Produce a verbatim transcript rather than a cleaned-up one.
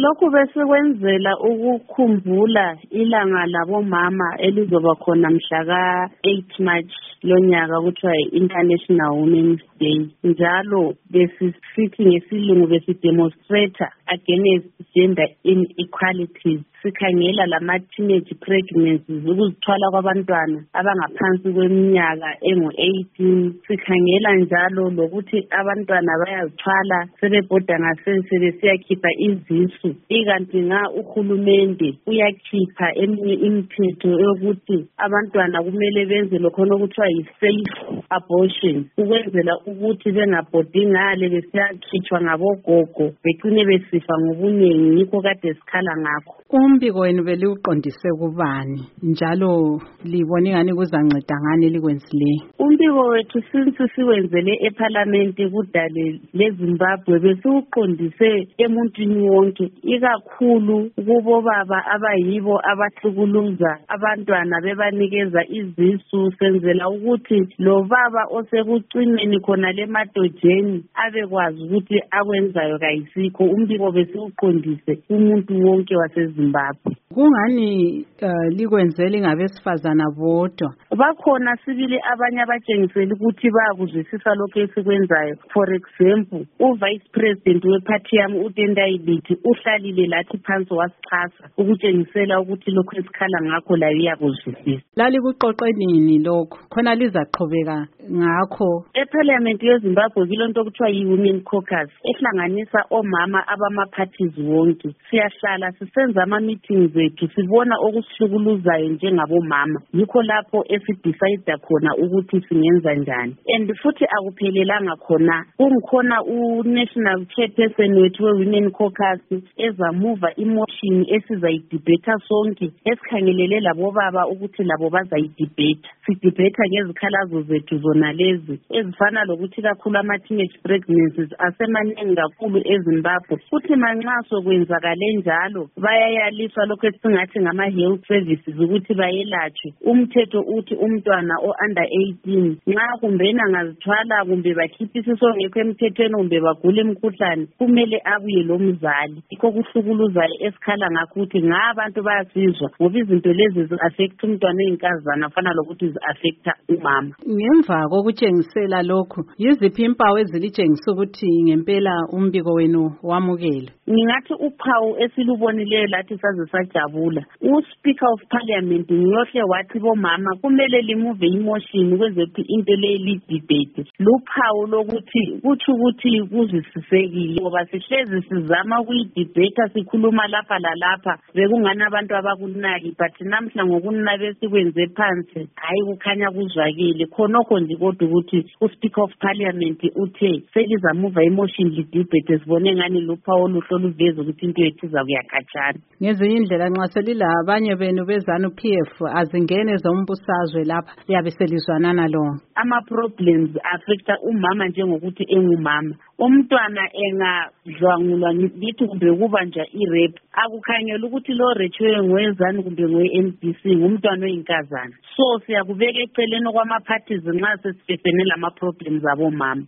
Lokhu besikwenzela ukukhumbula ilanga labomama elizoba khona mhla ka eight March lonyaka kuthiwa yi-International Women's Day. Njalo besisithi ngesilungu besidemonstrate against gender inequalities. Sikhangela lama teenage pregnancies, ukuzithwala kwabantwana abangaphansi kweminyaka engu eighteen. Sikhangela njalo lokuthi abantwana bayazithwala sebebhoda ngasese besiyakhipha izisu. Ikanti nga uhulumende uyakhipha eminye imithetho yokuthi abantwana kumele benze lokho okuthiwa yi-safe abortion, ukwenzela ukuthi bengabhodi ngale besiyakhitshwa ngabogogo becine besifa ngobuningi. Yikho kade sikhala ngakho. Umbiko wenu beliuqondise kubani njalo libona ingani kuzanceda ngani likwenzile? Umbiko wethu since siwenzele eParliament kudale leZimbabwe besiuqondise emuntwini wonke, ikakhulu kubo baba abayibo abahlukuluza abantwana bebanikeza izisu, senzela ukuthi lo baba osekucimeni khona lemadojeni abekwazi ukuthi akwenzayo kayisikho. Umbiko besiuqondise umuntu wonke waseZimbabwe. Kungani uh, likwenzele ngabesifazana bodwa? Bakhona sibili abanye abatshengisela ukuthi bayakuzwisisa lokho esikwenzayo. For example, uVice President weparty yami uTendai Biti uhlalile lathi phansi wasichasa ukutshengisela ukuthi lokho esikhala ngakho layo iyakuzwisisa. Lali kuqoqe nini lokho? Khona lizaqhubeka ngakho. EParliament yeZimbabwe kilonto okuthiwa yi-Women Caucus ehlanganisa omama abama-parties wonke. Siyahlala sisenza ama-meetings zethu sibona okusihlukuluzayo njengabomama. Yikho lapho esidecide khona ukuthi singenza njani. And futhi akuphelelanga khona. Kungikhona u-National Chairperson wethu we-Women Caucus ezamuva imotion esizayidebate sonke esikhangelele labo baba ukuthi labo bazayidebate. Sidebate ngezikhalazo zethu zona lezi ezifana lokuthi kakhulu ama-teenage pregnancies asemaningi kakhulu eZimbabwe. Futhi manxa sokwenzakale njalo bayayaliswa lokho esingathi ngama-health services ukuthi bayelatshwe. Umthetho uthi umntwana o-under eighteen nxa kumbena ngazithwala kumbe bakhipha isisu ngekho emthethweni kumbe bagula imikhuhlane kumele abuye lo mzali. Yikho kuhlukuluzayo esikhala ngakho ukuthi ngabantu bayasizwa ngoba izinto lezi zi-affect umntwana oyinkazana afana lokuthi zi-affecta umama. Ngemva kokutshengisela lokhu, yiziphi impawu ezilitshengisa ukuthi ngempela umbiko wenu wamukele? Ngingathi uphawu esilubonileyo lathi saze sajabula. U-Speaker of Parliament ngiyohle wathi bomama kumele limuve imotion ukwenzela ukuthi into le lidebate. Luphawu lokuthi kuthi ukuthi kuzwisisekile ngoba sihlezi sizama ukuyidebate sikhuluma lapha lalapha bekungana abantu abakunaki, but namhla ngokunina besikwenze phansi hayi kukhanya kuzwakile. Khonokho nje kodwa ukuthi u-Speaker of Parliament uthe selizamuva imotion lidebate sibone ngani luphawu oluhlo luveza ukuthi into yethu izakuya khatshana. Ngezinye indlela nxa selilabanye benu bezanu P F azingene zombusazwe lapha liyabe selizwanana lo. Ama-problems affecta umama njengokuthi engumama. Umntwana engadlwangulwa ngithi kumbe kubanjwa i-rape akukhanyela ukuthi lo retshwe ngowezani kumbe ngowe-M D C ngumntwana oyinkazana. So siyakubeka eceleni kwama-parties nxa sesifesene lama-problems abomama.